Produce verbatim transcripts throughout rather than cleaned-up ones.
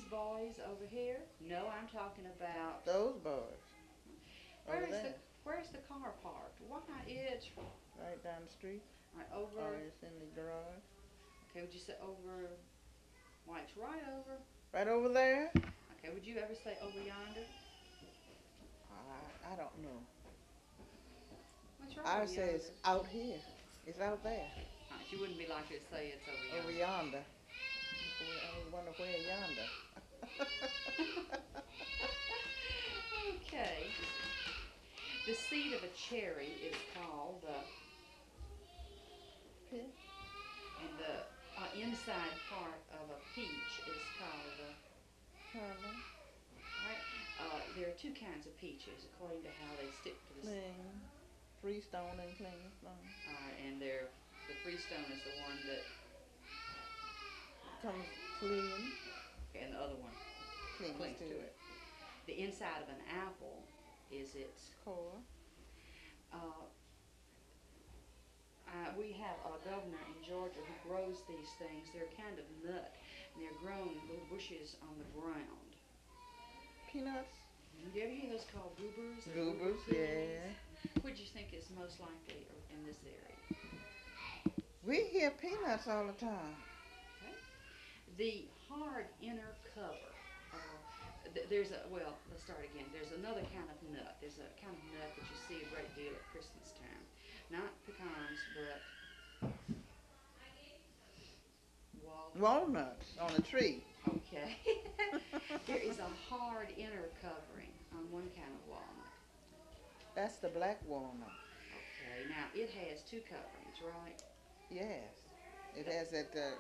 boys over here? No, I'm talking about Those boys where over is the there, where's the car parked? Why it's right down the street, right or over. it's in the garage. Okay, would you say over? Why it's right over. Right over there. Okay, would you ever say over yonder? I I don't know. What's right I over say yonder? it's out here. It's out there. Right, you wouldn't be likely to say it's over Over yonder. yonder. I wonder where yonder. Okay. The seed of a cherry is called the, Here. and the uh, inside part of a peach is called the. Carla. Right. Uh, there are two kinds of peaches according to how they stick to the. Clean. Freestone and clean stone. Uh, and they're the freestone is the one that, Comes clean. and the other one Clean clings to to it. it. The inside of an apple is its. Core. Uh, uh, we have a governor in Georgia who grows these things. They're kind of nut, and they're grown in little bushes on the ground. Peanuts. Do you ever hear those called goobers? Or goober Goobers, peas? yeah. What do you think is most likely in this area? We hear peanuts all the time. Okay. The hard inner cover. Uh, th- there's a well. Let's start again. There's another kind of nut. There's a kind of nut that you see a great deal at Christmas time. Not pecans, but walnuts. Walnuts on a tree. Okay. There is a hard inner covering on one kind of walnut. That's the black walnut. Okay. Now it has two coverings, right? Yes. It has that uh,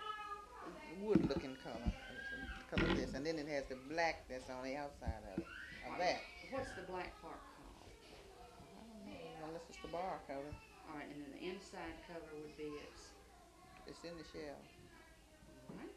wood looking color. Color this. And then it has the black that's on the outside of it. Of All right. that. What's the black part called? I don't know. Unless it's the bark of it. All right, and then the inside cover would be its. It's in the shell. All right.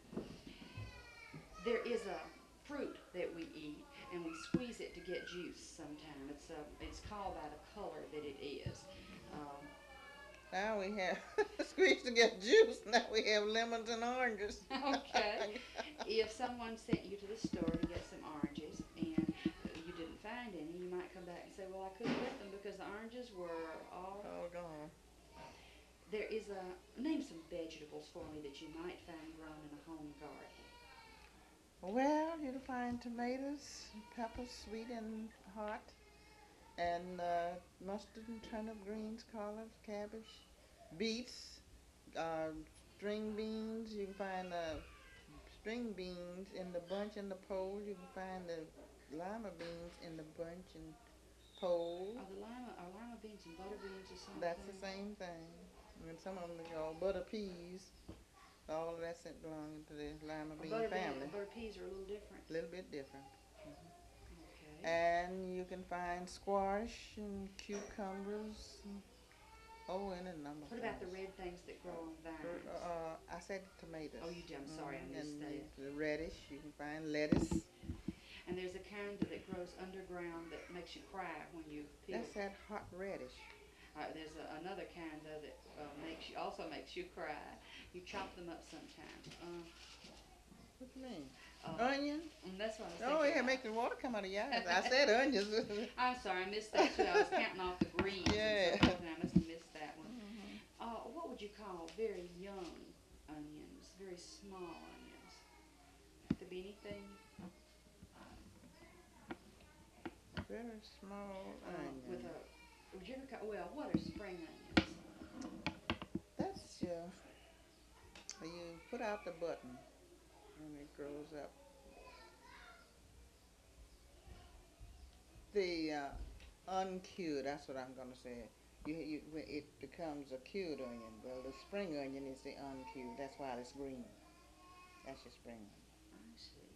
There is a fruit that we eat, and we squeeze it to get juice. Sometimes it's a, it's called by the color that it is. Um, Now we have squeezed to get juice. Now we have lemons and oranges. okay. If someone sent you to the store to get some oranges and you didn't find any, you might come back and say, "Well, I couldn't get them because the oranges were all." All gone. There is a name some vegetables for me that you might find grown in a home garden. Well, you'll find tomatoes, peppers, sweet and hot, and uh, mustard and turnip greens, collards, cabbage, beets, uh, string beans. You can find uh, string beans in the bunch and the pole. You can find the lima beans in the bunch and pole. Are the lima are lima beans and butter beans the same That's the thing? same thing. And some of them are called butter peas. All of that's belonging to the lima Or bean butter family. bean, butter peas are a little different. A little bit different. Okay. And you can find squash and cucumbers. And, oh, and a number What of about the things. red things that grow on vines? Uh, I said tomatoes. Oh, you did. I'm sorry, I Mhm. missed And that. the radish, you can find lettuce. And there's a kind that grows underground that makes you cry when you peel. That's that hot radish. Uh, there's a, another kind though that uh, makes you also makes you cry. You chop them up sometimes. Uh, What do you mean? uh, Onion? and that's what I was Oh, thinking. yeah, make the water come out of your eyes. I said onions. I'm sorry, I missed that too. I was counting off the greens Yeah. and so forth, and I must have missed that one. Mhm. Uh, what would you call very young onions, very small onions? Could be anything. Very small Uh, onion. with a, would you ever call, well, what are spring onions? That's your. You put out the button and it grows up. The uh, uncured, that's what I'm going to say. You, you, it becomes a cured onion. Well, the spring onion is the uncured. That's why it's green. That's your spring onion. I see.